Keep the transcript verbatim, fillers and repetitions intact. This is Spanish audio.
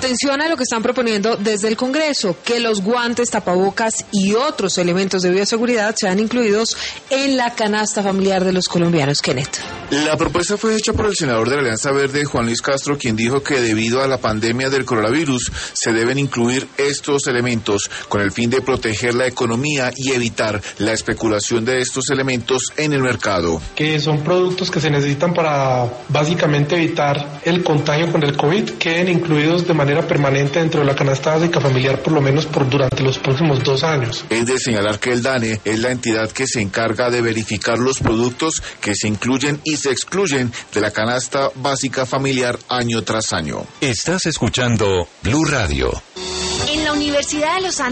atención a lo que están proponiendo desde el Congreso, que los guantes, tapabocas y otros elementos de bioseguridad sean incluidos en la canasta familiar de los colombianos. Kenneth. La propuesta fue hecha por el senador de la Alianza Verde, Juan Luis Castro, quien dijo que debido a la pandemia del coronavirus se deben incluir estos elementos con el fin de proteger la economía y evitar la especulación de estos elementos en el mercado. Que son productos que se necesitan para básicamente evitar el contagio con el COVID, queden incluidos de manera permanente dentro de la canasta básica familiar por lo menos por durante los próximos dos años. Es de señalar que el DANE es la entidad que se encarga de verificar los productos que se incluyen y se excluyen de la canasta básica familiar año tras año. Estás escuchando Blue Radio. En la Universidad de los Andes